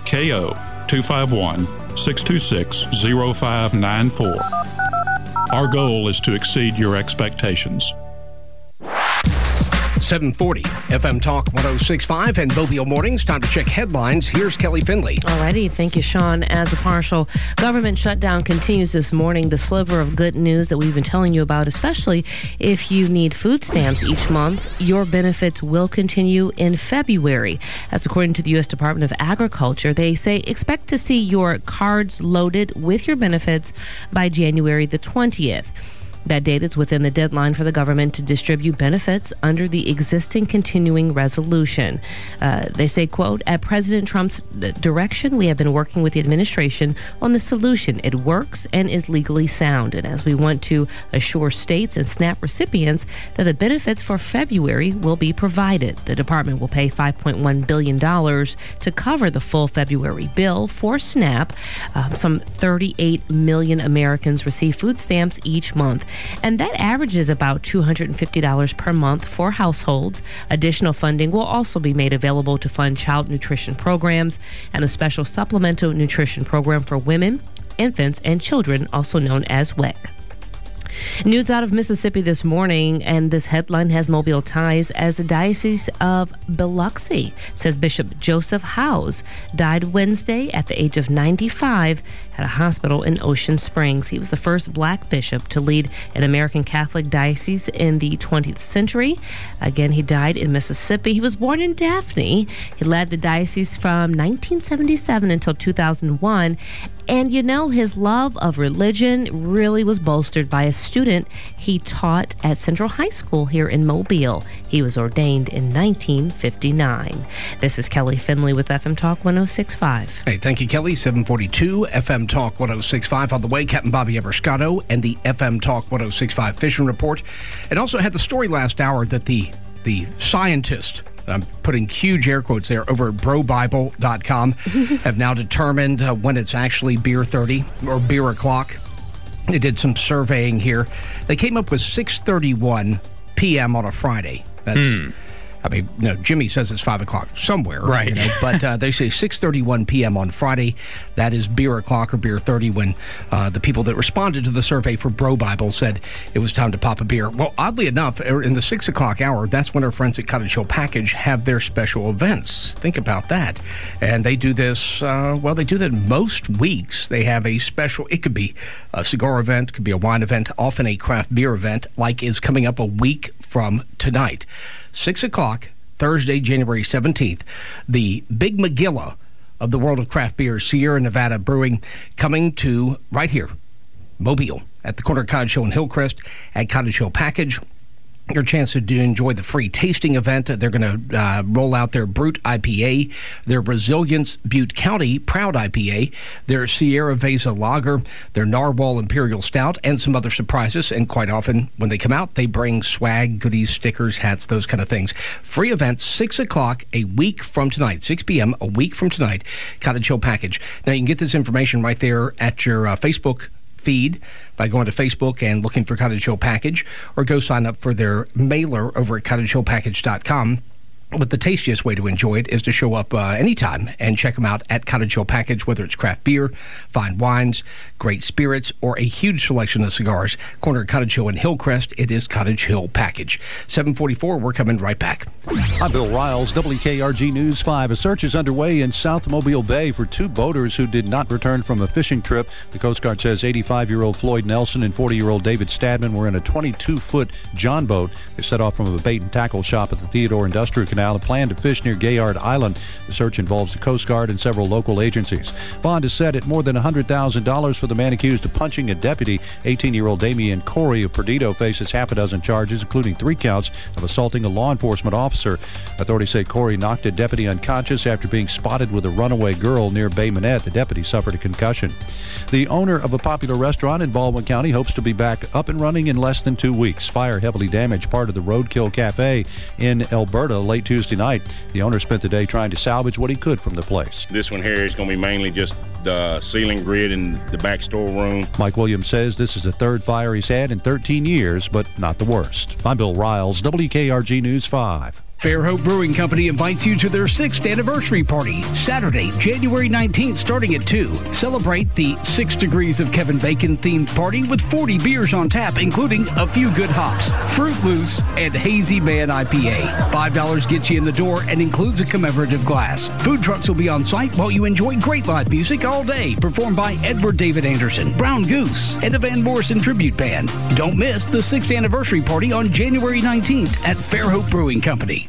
251-626-0594. Our goal is to exceed your expectations. 740 FM Talk 1065 and Mobile Mornings. Time to check headlines. Here's Kelly Finley. Alrighty. Thank you, Sean. As a partial government shutdown continues this morning, the sliver of good news that we've been telling you about, especially if you need food stamps each month, your benefits will continue in February. As according to the U.S. Department of Agriculture, they say expect to see your cards loaded with your benefits by January the 20th. That date is within the deadline for the government to distribute benefits under the existing continuing resolution. They say, quote, at President Trump's direction, we have been working with the administration on the solution. It works and is legally sound. And as we want to assure states and SNAP recipients that the benefits for February will be provided. The department will pay $5.1 billion to cover the full February bill for SNAP. Some 38 million Americans receive food stamps each month. And that averages about $250 per month for households. Additional funding will also be made available to fund child nutrition programs and a special supplemental nutrition program for women, infants, and children, also known as WIC. News out of Mississippi this morning, and this headline has Mobile ties, as the Diocese of Biloxi says Bishop Joseph Howes died Wednesday at the age of 95 at a hospital in Ocean Springs. He was the first black bishop to lead an American Catholic diocese in the 20th century. Again, he died in Mississippi. He was born in Daphne. He led the diocese from 1977 until 2001. And you know, his love of religion really was bolstered by a student he taught at Central High School here in Mobile. He was ordained in 1959. This is Kelly Finley with FM Talk 1065. Hey, thank you, Kelly. 742 FM Talk 1065 on the way. Captain Bobby Everscotto and the FM Talk 1065 Fishing Report. And also had the story last hour that the scientist, I'm putting huge air quotes there, over at BroBible.com have now determined when it's actually beer 30 or beer o'clock. They did some surveying here. They came up with 6:31 p.m. on a Friday. That's I mean, you know, Jimmy says it's 5 o'clock somewhere, right? You know, but they say 6:31 p.m. on Friday. That is beer o'clock or beer 30 when the people that responded to the survey for Bro Bible said it was time to pop a beer. Well, oddly enough, in the 6 o'clock hour, that's when our friends at Cottage Hill Package have their special events. Think about that. And they do this, well, they do that most weeks. They have a special, it could be a cigar event, could be a wine event, often a craft beer event, like is coming up a week from tonight. 6 o'clock, Thursday, January 17th, the Big Magilla of the world of craft beer, Sierra Nevada Brewing, coming to right here, Mobile, at the corner of Cottage Hill and Hillcrest at Cottage Hill Package. your chance to enjoy the free tasting event. They're going to roll out their Brute IPA, their Resilience Butte County Proud IPA, their Sierra Vesa Lager, their Narwhal Imperial Stout, and some other surprises. And quite often, when they come out, they bring swag, goodies, stickers, hats, those kind of things. Free event, 6 o'clock a week from tonight, 6 p.m. a week from tonight, Cottage Hill Package. Now, you can get this information right there at your Facebook feed by going to Facebook and looking for Cottage Hill Package, or go sign up for their mailer over at cottagehillpackage.com. But the tastiest way to enjoy it is to show up anytime and check them out at Cottage Hill Package, whether it's craft beer, fine wines, great spirits, or a huge selection of cigars. Corner of Cottage Hill and Hillcrest, it is Cottage Hill Package. 7:44, we're coming right back. I'm Bill Riles, WKRG News 5. A search is underway in South Mobile Bay for 2 boaters who did not return from a fishing trip. The Coast Guard says 85-year-old Floyd Nelson and 40-year-old David Stadman were in a 22-foot John boat. They set off from a bait and tackle shop at the Theodore Industrial Canal and plan to fish near Gayard Island. The search involves the Coast Guard and several local agencies. Bond is set at more than $100,000 for the man accused of punching a deputy. 18-year-old Damian Corey of Perdido faces half a dozen charges, including 3 counts of assaulting a law enforcement officer. Authorities say Corey knocked a deputy unconscious after being spotted with a runaway girl near Bay Minette. The deputy suffered a concussion. The owner of a popular restaurant in Baldwin County hopes to be back up and running in less than 2 weeks. Fire heavily damaged part of the Roadkill Cafe in Alberta late Tuesday night. The owner spent the day trying to salvage what he could from the place. This one here is going to be mainly just the ceiling grid in the back storeroom. Mike Williams says this is the 3rd fire he's had in 13 years, but not the worst. I'm Bill Riles, WKRG News 5. Fairhope Brewing Company invites you to their 6th anniversary party, Saturday, January 19th, starting at 2. Celebrate the 6 Degrees of Kevin Bacon themed party with 40 beers on tap, including A Few Good Hops, Fruit Loose, and Hazy Man IPA. $5 gets you in the door and includes a commemorative glass. Food trucks will be on site while you enjoy great live music all day, performed by Edward David Anderson, Brown Goose, and a Van Morrison tribute band. Don't miss the 6th anniversary party on January 19th at Fairhope Brewing Company.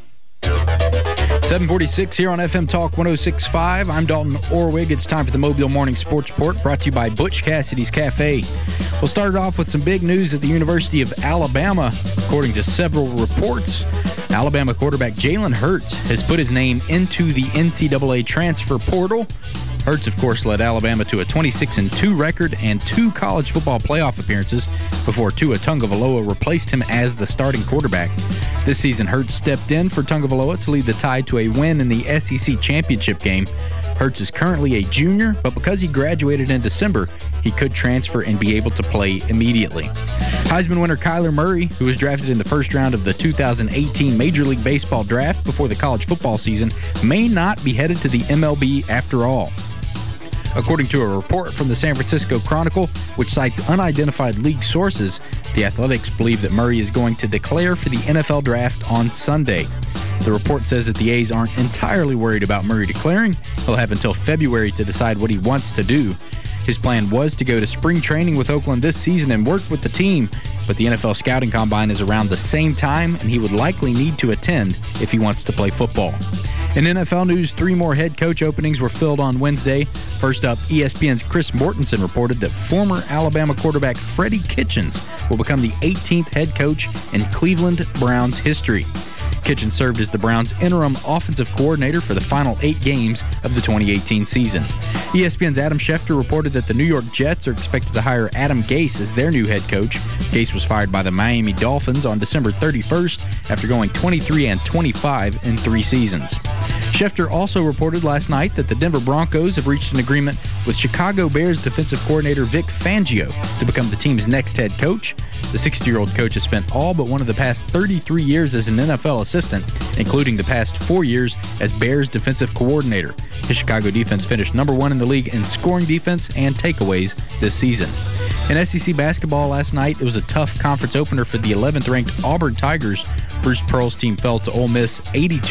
746 here on FM Talk 106.5. I'm Dalton Orwig. It's time for the Mobile Morning Sports Report, brought to you by Butch Cassidy's Cafe. We'll start it off with some big news at the University of Alabama. According to several reports, Alabama quarterback Jalen Hurts has put his name into the NCAA transfer portal. Hurts, of course, led Alabama to a 26-2 record and 2 college football playoff appearances before Tua Tagovailoa replaced him as the starting quarterback. This season, Hurts stepped in for Tagovailoa to lead the Tide to a win in the SEC championship game. Hurts is currently a junior, but because he graduated in December, he could transfer and be able to play immediately. Heisman winner Kyler Murray, who was drafted in the first round of the 2018 Major League Baseball draft before the college football season, may not be headed to the MLB after all. According to a report from the San Francisco Chronicle, which cites unidentified league sources, the Athletics believe that Murray is going to declare for the NFL draft on Sunday. The report says that the A's aren't entirely worried about Murray declaring. He'll have until February to decide what he wants to do. His plan was to go to spring training with Oakland this season and work with the team, but the NFL Scouting Combine is around the same time, and he would likely need to attend if he wants to play football. In NFL news, 3 more head coach openings were filled on Wednesday. First up, ESPN's Chris Mortensen reported that former Alabama quarterback Freddie Kitchens will become the 18th head coach in Cleveland Browns history. Kitchens served as the Browns' interim offensive coordinator for the final 8 games of the 2018 season. ESPN's Adam Schefter reported that the New York Jets are expected to hire Adam Gase as their new head coach. Gase was fired by the Miami Dolphins on December 31st after going 23-25 in 3 seasons. Schefter also reported last night that the Denver Broncos have reached an agreement with Chicago Bears defensive coordinator Vic Fangio to become the team's next head coach. The 60-year-old coach has spent all but one of the past 33 years as an NFL assistant, including the past 4 years as Bears defensive coordinator. His Chicago defense finished number 1 in the league in scoring defense and takeaways this season. In SEC basketball last night, it was a tough conference opener for the 11th-ranked Auburn Tigers. Bruce Pearl's team fell to Ole Miss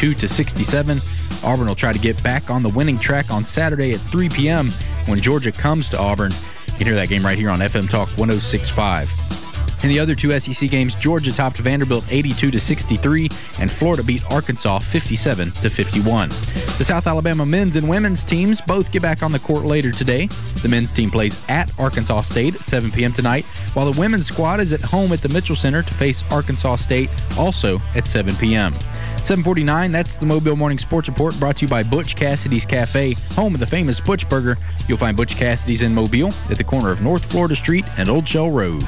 82-67. Auburn will try to get back on the winning track on Saturday at 3 p.m. when Georgia comes to Auburn. You can hear that game right here on FM Talk 106.5. In the other 2 SEC games, Georgia topped Vanderbilt 82-63, and Florida beat Arkansas 57-51. The South Alabama men's and women's teams both get back on the court later today. The men's team plays at Arkansas State at 7 p.m. tonight, while the women's squad is at home at the Mitchell Center to face Arkansas State, also at 7 p.m. 7:49, that's the Mobile Morning Sports Report, brought to you by Butch Cassidy's Cafe, home of the famous Butch Burger. You'll find Butch Cassidy's in Mobile at the corner of North Florida Street and Old Shell Road.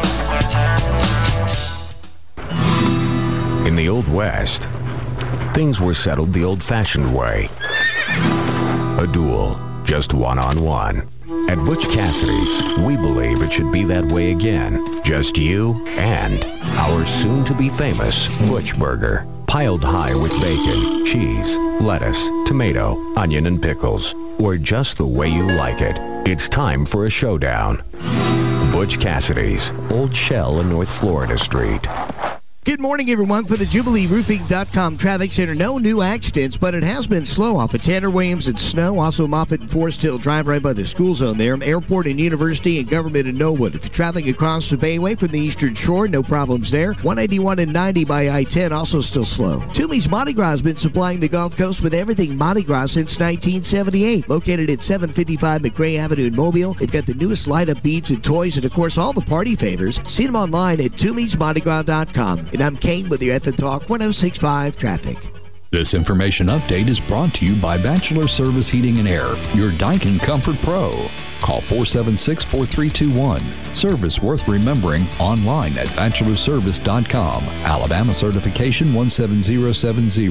In the Old West, things were settled the old-fashioned way. A duel, just one-on-one. At Butch Cassidy's, we believe it should be that way again. Just you and our soon-to-be famous Butch Burger. Piled high with bacon, cheese, lettuce, tomato, onion, and pickles. Or just the way you like it. It's time for a showdown. Butch Cassidy's, Old Shell and North Florida Street. Good morning, everyone. For the JubileeRoofing.com Traffic Center, no new accidents, but it has been slow off of Tanner Williams and Snow. Also, Moffett and Forest Hill Drive right by the school zone there. Airport and University and Government in Knollwood. If you're traveling across the Bayway from the Eastern Shore, no problems there. 181 and 90 by I-10, also still slow. Toomey's Mardi Gras has been supplying the Gulf Coast with everything Mardi Gras since 1978. Located at 755 McRae Avenue in Mobile, they've got the newest light-up beads and toys and, of course, all the party favors. See them online at Toomey'sMardiGras.com. And I'm Kane with your FM Talk 106.5 Traffic. This information update is brought to you by Bachelor Service Heating and Air, your Daikin Comfort Pro. Call 476-4321. Service worth remembering online at bachelorservice.com. Alabama certification 17070.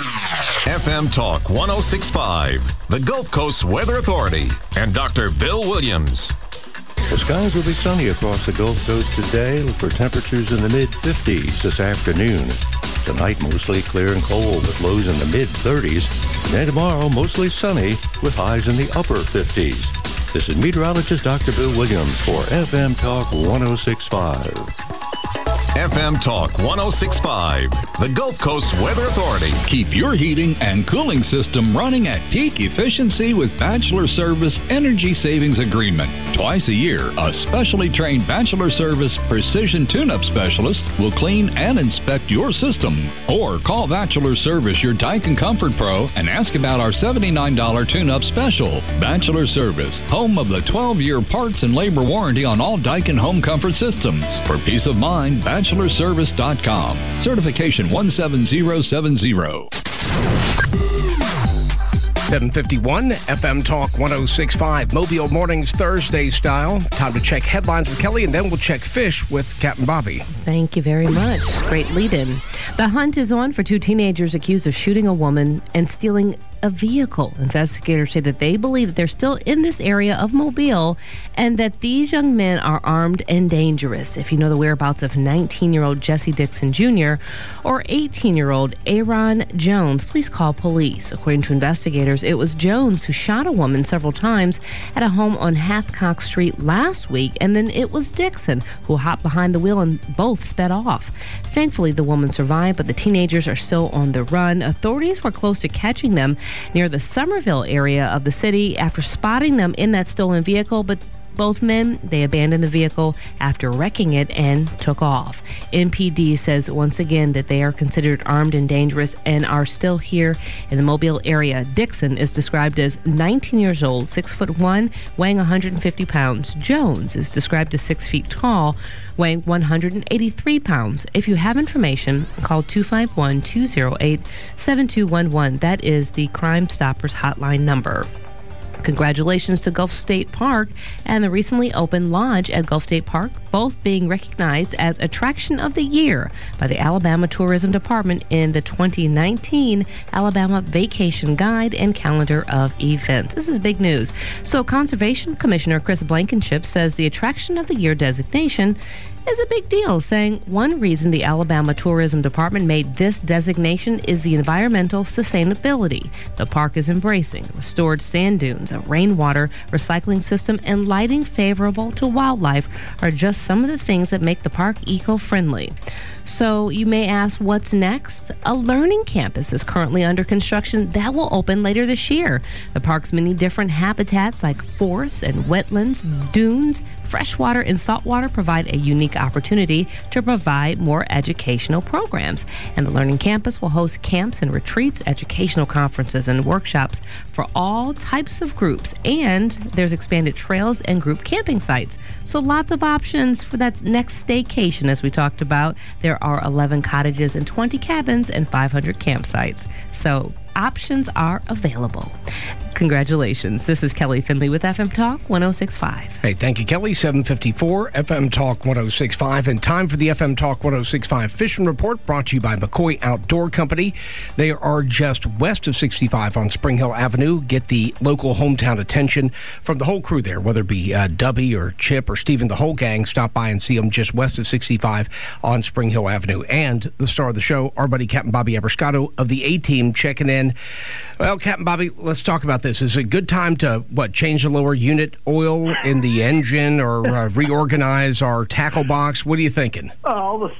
FM Talk 106.5, the Gulf Coast Weather Authority, and Dr. Bill Williams. The skies will be sunny across the Gulf Coast today. Look for temperatures in the mid-50s this afternoon. Tonight, mostly clear and cold with lows in the mid-30s. And tomorrow, mostly sunny with highs in the upper 50s. This is meteorologist Dr. Bill Williams for FM Talk 106.5. FM Talk 106.5, the Gulf Coast Weather Authority. Keep your heating and cooling system running at peak efficiency with Bachelor Service Energy Savings Agreement. Twice a year, a specially trained Bachelor Service Precision Tune-Up Specialist will clean and inspect your system. Or call Bachelor Service, your Daikin Comfort Pro, and ask about our $79 tune-up special. Bachelor Service, home of the 12-year parts and labor warranty on all Daikin home comfort systems. For peace of mind, bachelorservice.com. Certification 17070. 751 FM Talk 106.5 Mobile Mornings Thursday style. Time to check headlines with Kelly, and then we'll check fish with Captain Bobby. Thank you very much. Great lead-in. The hunt is on for two teenagers accused of shooting a woman and stealing a vehicle. Investigators say that they believe that they're still in this area of Mobile and that these young men are armed and dangerous. If you know the whereabouts of 19-year-old Jesse Dixon Jr. or 18-year-old Aaron Jones, please call police. According to investigators, it was Jones who shot a woman several times at a home on Hathcock Street last week, and then it was Dixon who hopped behind the wheel and both sped off. Thankfully, the woman survived, but the teenagers are still on the run. Authorities were close to catching them near the Somerville area of the city after spotting them in that stolen vehicle, but both men, they abandoned the vehicle after wrecking it and took off. MPD says once again that they are considered armed and dangerous and are still here in the Mobile area. Dixon is described as 19 years old, 6'1", weighing 150 pounds. Jones is described as 6 feet tall, weighing 183 pounds. If you have information, call 251-208-7211. That is the Crime Stoppers hotline number. Congratulations to Gulf State Park and the recently opened lodge at Gulf State Park, both being recognized as Attraction of the Year by the Alabama Tourism Department in the 2019 Alabama Vacation Guide and Calendar of Events. This is big news. So Conservation Commissioner Chris Blankenship says the Attraction of the Year designation is a big deal, saying one reason the Alabama Tourism Department made this designation is the environmental sustainability the park is embracing. Restored sand dunes, a rainwater recycling system, and lighting favorable to wildlife are just some of the things that make the park eco-friendly. So you may ask, what's next? A learning campus is currently under construction that will open later this year. The park's many different habitats like forests and wetlands, dunes, freshwater and saltwater provide a unique opportunity to provide more educational programs. And the Learning Campus will host camps and retreats, educational conferences, and workshops for all types of groups. And there's expanded trails and group camping sites. So lots of options for that next staycation, as we talked about. There are 11 cottages and 20 cabins and 500 campsites. So options are available. Congratulations. This is Kelly Finley with FM Talk 106.5. Hey, thank you, Kelly. 7:54, FM Talk 106.5. And time for the FM Talk 106.5 Fishing Report, brought to you by McCoy Outdoor Company. They are just west of 65 on Spring Hill Avenue. Get the local hometown attention from the whole crew there, whether it be Dubby or Chip or Steven, the whole gang. Stop by and see them just west of 65 on Spring Hill Avenue. And the star of the show, our buddy Captain Bobby Abrascato of the A-Team, checking in. Well, Captain Bobby, let's talk about this. Is it a good time to, change the lower unit oil in the engine or reorganize our tackle box? What are you thinking? All the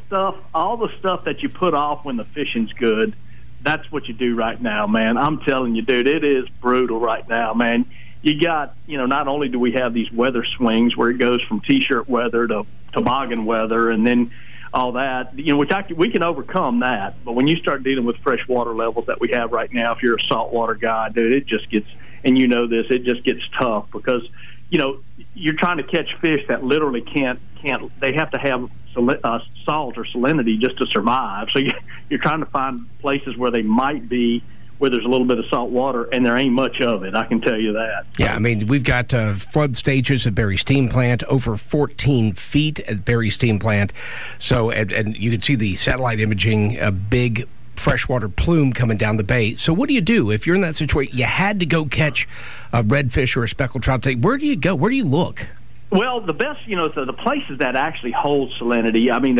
stuff that you put off when the fishing's good, that's what you do right now, man. I'm telling you, dude, it is brutal right now, man. You got, not only do we have these weather swings where it goes from T-shirt weather to toboggan weather and then all that, we can overcome that. But when you start dealing with fresh water levels that we have right now, if you're a saltwater guy, dude, it just gets, and it just gets tough because, you're trying to catch fish that literally can't, they have to have salt or salinity just to survive. So you're trying to find places where they might be, where there's a little bit of salt water, and there ain't much of it. I can tell you that. Yeah, I mean, we've got flood stages at Berry Steam Plant, over 14 feet at Berry Steam Plant. So, and you can see the satellite imaging, a big freshwater plume coming down the bay. So what do you do if you're in that situation? You had to go catch a redfish or a speckled trout today. Where do you go? Where do you look? Well, the best, the places that actually hold salinity. I mean,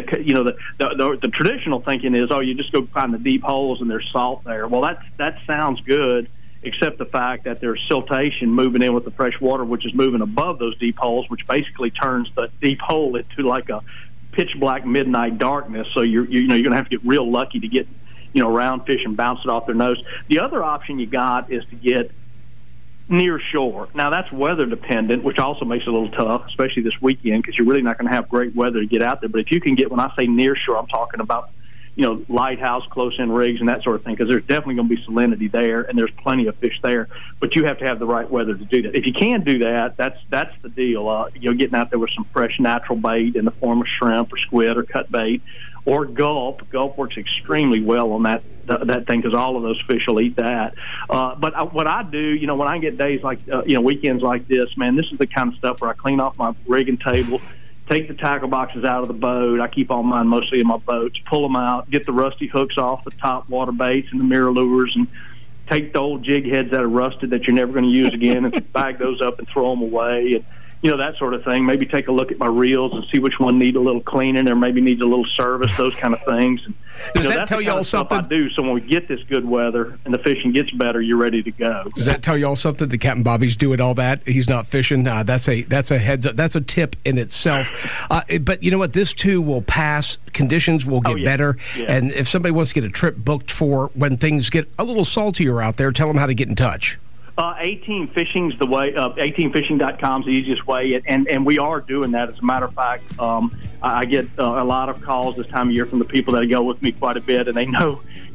the traditional thinking is, you just go find the deep holes and there's salt there. Well, that sounds good, except the fact that there's siltation moving in with the fresh water, which is moving above those deep holes, which basically turns the deep hole into like a pitch black midnight darkness. So you're going to have to get real lucky to get round fish and bounce it off their nose. The other option you got is to get near shore. Now, that's weather dependent, which also makes it a little tough, especially this weekend, because you're really not going to have great weather to get out there. But if you can get, when I say near shore, I'm talking about, lighthouse, close-in rigs, and that sort of thing, because there's definitely going to be salinity there, and there's plenty of fish there. But you have to have the right weather to do that. If you can do that, that's the deal. Getting out there with some fresh natural bait in the form of shrimp or squid or cut bait, or gulp. Gulp works extremely well on that thing because all of those fish will eat that. But what I do, when I get days like, weekends like this, man, this is the kind of stuff where I clean off my rigging table, take the tackle boxes out of the boat. I keep all mine mostly in my boats, pull them out, get the rusty hooks off the top water baits and the mirror lures, and take the old jig heads that are rusted that you're never going to use again and bag those up and throw them away. And that sort of thing. Maybe take a look at my reels and see which one need a little cleaning or maybe needs a little service, those kind of things. And, Does that tell y'all something? I do. So when we get this good weather and the fishing gets better, you're ready to go. Does that tell y'all something that Captain Bobby's doing all that? He's not fishing. That's a heads up. That's a tip in itself. But you know what? This too will pass. Conditions will get better. Yeah. And if somebody wants to get a trip booked for when things get a little saltier out there, tell them how to get in touch. A-Team Fishing's the way. A-teamfishing.com is the easiest way, and we are doing that. As a matter of fact, I get a lot of calls this time of year from the people that go with me quite a bit, and they know,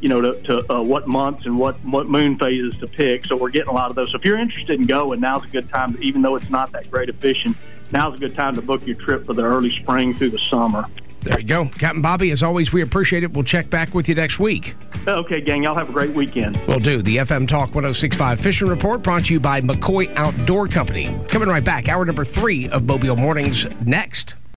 what months and what moon phases to pick. So we're getting a lot of those. So if you're interested in going, now's a good time. Even though it's not that great of fishing, now's a good time to book your trip for the early spring through the summer. There you go. Captain Bobby, as always, we appreciate it. We'll check back with you next week. Okay, gang. Y'all have a great weekend. Will do. The FM Talk 106.5 Fishing Report brought to you by McCoy Outdoor Company. Coming right back. Hour number 3 of Mobile Mornings next.